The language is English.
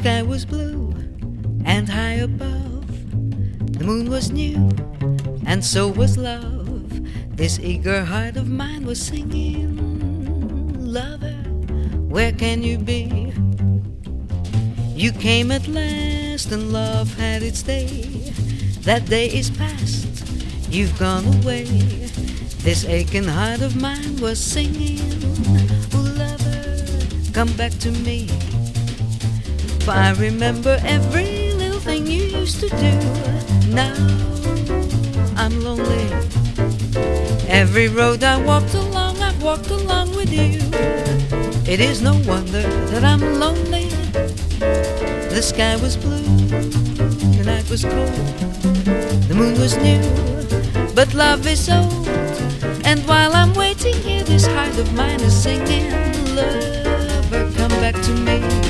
sky was blue and high above. The moon was new and so was love. This eager heart of mine was singing, lover, where can you be? You came at last and love had its day. That day is past, you've gone away. This aching heart of mine was singing, oh lover, come back to me. For I remember every little thing you used to do. Now I'm lonely. Every road I walked along, I've walked along with you. It is no wonder that I'm lonely. The sky was blue, the night was cold, the moon was new, but love is old. And while I'm waiting here, this heart of mine is singing, lover, come back to me.